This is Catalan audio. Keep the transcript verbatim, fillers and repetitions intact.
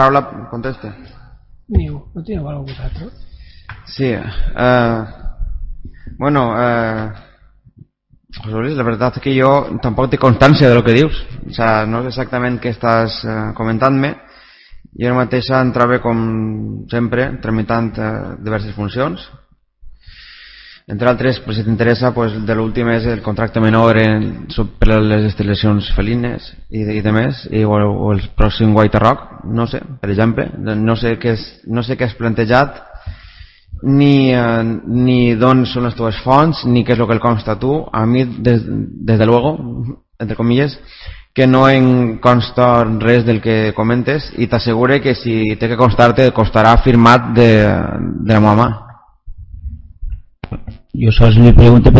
Paraula, conteste. Diu, no tinc algo vosaltres? Sí, eh, bueno, eh, José Luis, la verdad es que yo tampoco te constancia de lo que dius, o sea, no sé exactament què estàs eh, comentant-me. Jo ara mateix entrava com sempre tramitant eh, diverses funcions, entre altres, pues, si t'interessa, pues, de l'últim és el contracte menor en, per les instal·lacions felines i, i de més, i, o, o el pròxim White Rock, no sé, per exemple, no sé què és, no sé què has plantejat, ni, eh, ni d'on són les teves fonts, ni què és el que el consta tu. A mi, des, des de luego, entre comilles, que no em consta res del que comentes, i t'assegure que si té que constar-te, costarà firmat de, de la meva mà. Jo sols li pregunto per